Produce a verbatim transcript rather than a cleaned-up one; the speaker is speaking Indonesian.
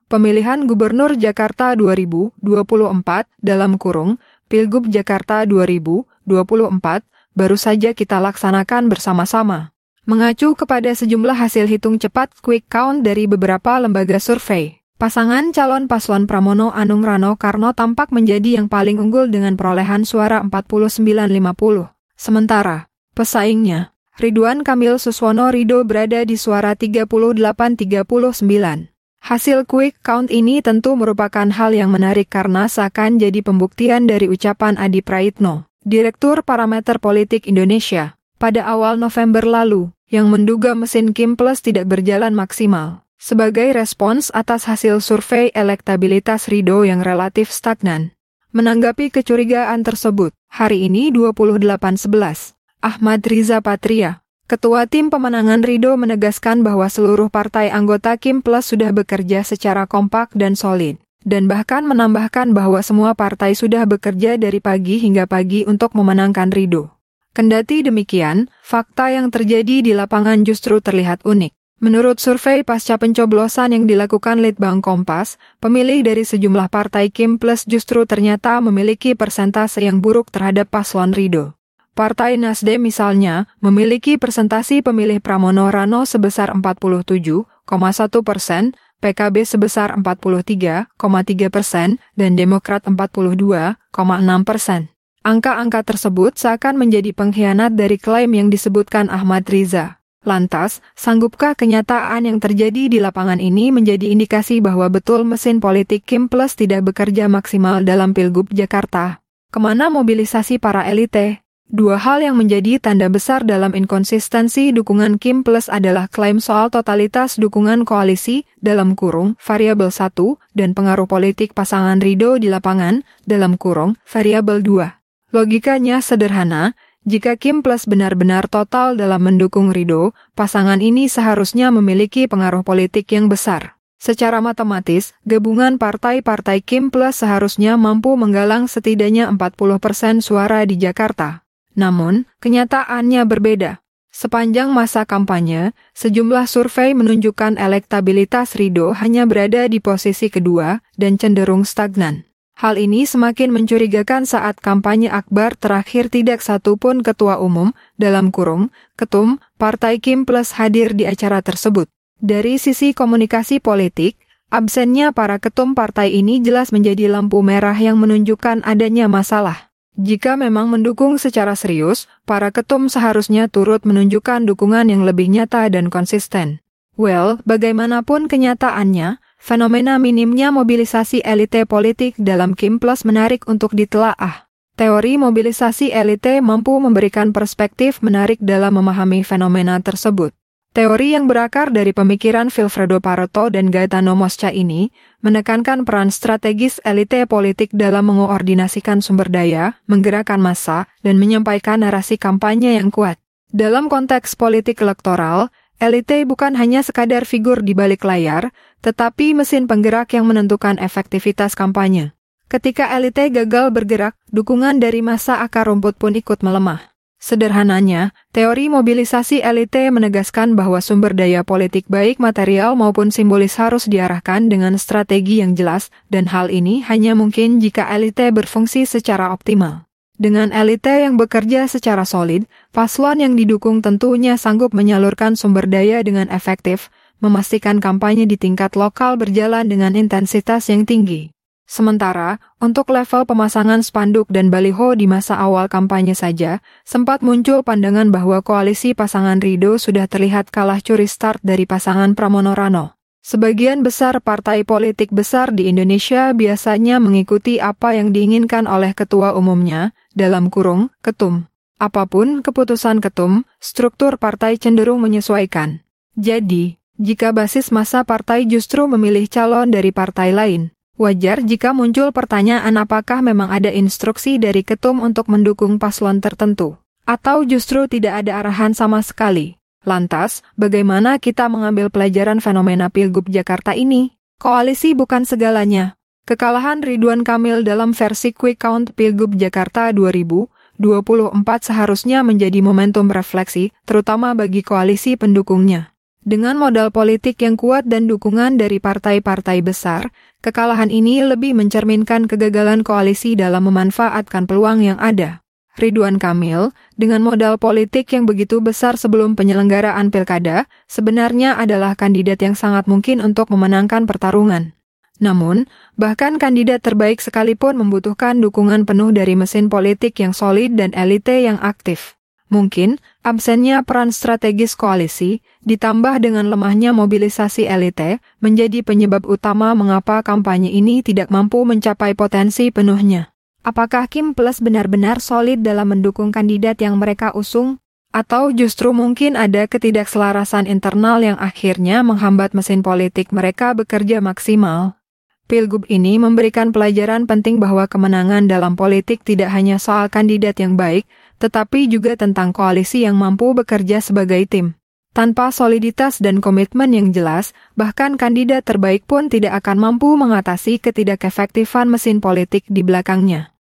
Pemilihan Gubernur Jakarta dua ribu dua puluh empat dalam kurung Pilgub Jakarta dua ribu dua puluh empat baru saja kita laksanakan bersama-sama. Mengacu kepada sejumlah hasil hitung cepat quick count dari beberapa lembaga survei, pasangan calon paslon Pramono Anung Rano Karno tampak menjadi yang paling unggul dengan perolehan suara empat puluh sembilan lima puluh. Sementara, pesaingnya, Ridwan Kamil Suswono Ridho berada di suara tiga puluh delapan tiga puluh sembilan. Hasil quick count ini tentu merupakan hal yang menarik karena seakan jadi pembuktian dari ucapan Adi Praitno, Direktur Parameter Politik Indonesia, pada awal November lalu, yang menduga mesin Kim Plus tidak berjalan maksimal, sebagai respons atas hasil survei elektabilitas Ridho yang relatif stagnan. Menanggapi kecurigaan tersebut, hari ini dua puluh delapan sebelas, Ahmad Riza Patria, Ketua Tim Pemenangan Ridho menegaskan bahwa seluruh partai anggota Kim Plus sudah bekerja secara kompak dan solid, dan bahkan menambahkan bahwa semua partai sudah bekerja dari pagi hingga pagi untuk memenangkan Ridho. Kendati demikian, fakta yang terjadi di lapangan justru terlihat unik. Menurut survei pasca pencoblosan yang dilakukan Litbang Kompas, pemilih dari sejumlah partai Kim Plus justru ternyata memiliki persentase yang buruk terhadap paslon Ridho. Partai Nasdem misalnya, memiliki persentasi pemilih Pramono Rano sebesar empat puluh tujuh koma satu persen, P K B sebesar empat puluh tiga koma tiga persen, dan Demokrat empat puluh dua koma enam persen. Angka-angka tersebut seakan menjadi pengkhianat dari klaim yang disebutkan Ahmad Riza. Lantas, sanggupkah kenyataan yang terjadi di lapangan ini menjadi indikasi bahwa betul mesin politik Kim Plus tidak bekerja maksimal dalam Pilgub Jakarta? Kemana mobilisasi para elite? Dua hal yang menjadi tanda besar dalam inkonsistensi dukungan Kim Plus adalah klaim soal totalitas dukungan koalisi dalam kurung variabel satu dan pengaruh politik pasangan Ridho di lapangan dalam kurung variabel dua. Logikanya sederhana, jika Kim Plus benar-benar total dalam mendukung Ridho, pasangan ini seharusnya memiliki pengaruh politik yang besar. Secara matematis, gabungan partai-partai Kim Plus seharusnya mampu menggalang setidaknya empat puluh persen suara di Jakarta. Namun, kenyataannya berbeda. Sepanjang masa kampanye, sejumlah survei menunjukkan elektabilitas Ridho hanya berada di posisi kedua dan cenderung stagnan. Hal ini semakin mencurigakan saat kampanye akbar terakhir tidak satupun ketua umum, dalam kurung, ketum, partai Kim Plus hadir di acara tersebut. Dari sisi komunikasi politik, absennya para ketum partai ini jelas menjadi lampu merah yang menunjukkan adanya masalah. Jika memang mendukung secara serius, para ketum seharusnya turut menunjukkan dukungan yang lebih nyata dan konsisten. Well, bagaimanapun kenyataannya, fenomena minimnya mobilisasi elite politik dalam Kim Plus menarik untuk ditelaah. Teori mobilisasi elite mampu memberikan perspektif menarik dalam memahami fenomena tersebut. Teori yang berakar dari pemikiran Vilfredo Pareto dan Gaetano Mosca ini menekankan peran strategis elite politik dalam mengoordinasikan sumber daya, menggerakkan massa, dan menyampaikan narasi kampanye yang kuat. Dalam konteks politik elektoral, elite bukan hanya sekadar figur di balik layar, tetapi mesin penggerak yang menentukan efektivitas kampanye. Ketika elite gagal bergerak, dukungan dari massa akar rumput pun ikut melemah. Sederhananya, teori mobilisasi elite menegaskan bahwa sumber daya politik baik material maupun simbolis harus diarahkan dengan strategi yang jelas, dan hal ini hanya mungkin jika elite berfungsi secara optimal. Dengan elite yang bekerja secara solid, paslon yang didukung tentunya sanggup menyalurkan sumber daya dengan efektif, memastikan kampanye di tingkat lokal berjalan dengan intensitas yang tinggi. Sementara, untuk level pemasangan spanduk dan baliho di masa awal kampanye saja, sempat muncul pandangan bahwa koalisi pasangan Ridho sudah terlihat kalah curi start dari pasangan Pramono Rano. Sebagian besar partai politik besar di Indonesia biasanya mengikuti apa yang diinginkan oleh ketua umumnya, dalam kurung, ketum. Apapun keputusan ketum, struktur partai cenderung menyesuaikan. Jadi, jika basis massa partai justru memilih calon dari partai lain, wajar jika muncul pertanyaan apakah memang ada instruksi dari ketum untuk mendukung paslon tertentu, atau justru tidak ada arahan sama sekali. Lantas, bagaimana kita mengambil pelajaran fenomena Pilgub Jakarta ini? Koalisi bukan segalanya. Kekalahan Ridwan Kamil dalam versi quick count Pilgub Jakarta dua ribu dua puluh empat seharusnya menjadi momentum refleksi, terutama bagi koalisi pendukungnya. Dengan modal politik yang kuat dan dukungan dari partai-partai besar, kekalahan ini lebih mencerminkan kegagalan koalisi dalam memanfaatkan peluang yang ada. Ridwan Kamil, dengan modal politik yang begitu besar sebelum penyelenggaraan pilkada, sebenarnya adalah kandidat yang sangat mungkin untuk memenangkan pertarungan. Namun, bahkan kandidat terbaik sekalipun membutuhkan dukungan penuh dari mesin politik yang solid dan elite yang aktif. Mungkin, absennya peran strategis koalisi, ditambah dengan lemahnya mobilisasi elite, menjadi penyebab utama mengapa kampanye ini tidak mampu mencapai potensi penuhnya. Apakah Kim Plus benar-benar solid dalam mendukung kandidat yang mereka usung? Atau justru mungkin ada ketidakselarasan internal yang akhirnya menghambat mesin politik mereka bekerja maksimal? Pilgub ini memberikan pelajaran penting bahwa kemenangan dalam politik tidak hanya soal kandidat yang baik, tetapi juga tentang koalisi yang mampu bekerja sebagai tim. Tanpa soliditas dan komitmen yang jelas, bahkan kandidat terbaik pun tidak akan mampu mengatasi ketidakefektifan mesin politik di belakangnya.